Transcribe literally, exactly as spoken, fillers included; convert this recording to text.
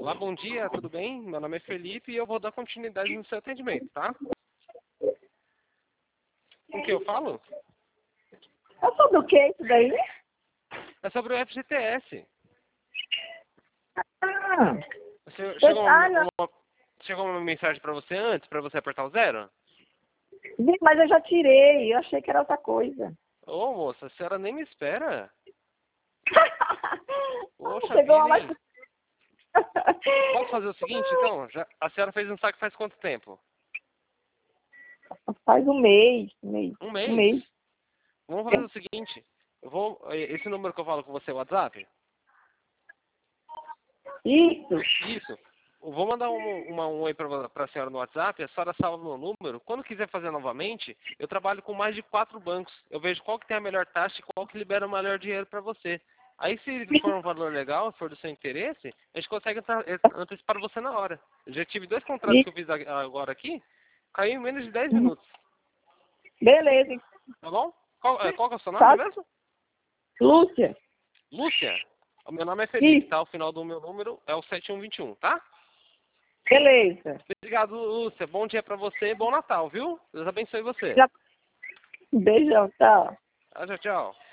Olá, bom dia, tudo bem? Meu nome é Felipe e eu vou dar continuidade no seu atendimento, tá? Com que eu falo? Eu sou do que isso daí? É sobre o F G T S. Ah, Você, eu- chegou, ah uma, não. uma- chegou uma mensagem pra você antes, pra você apertar o zero? Vi, mas eu já tirei. Eu achei que era outra coisa. Ô, moça, a senhora nem me espera. Poxa Chegou vida, uma mais... hein? Posso fazer o seguinte, então? Já, a senhora fez um saque faz quanto tempo? Faz um mês, um mês, Um um mês? mês. Vamos fazer o seguinte. Eu vou, esse número que eu falo com você é o WhatsApp? Isso. Isso. Eu vou mandar um, uma, um oi para a senhora no WhatsApp, a senhora salva o meu número. Quando quiser fazer novamente, eu trabalho com mais de quatro bancos. Eu vejo qual que tem a melhor taxa e qual que libera o melhor dinheiro para você. Aí, se for um valor legal, for do seu interesse, a gente consegue anta- antecipar você na hora. Eu já tive dois contratos que eu fiz a- agora aqui, caiu em menos de dez minutos. Beleza. Tá bom? Qual, é, qual que é o seu nome Tá. mesmo? Lúcia. Lúcia. O meu nome é Felipe, Isso. tá? O final do meu número é o sete um dois um, tá? Beleza. Obrigado, Lúcia. Bom dia pra você e bom Natal, viu? Deus abençoe você. Já... Beijão, tchau. Tchau, tchau, tchau.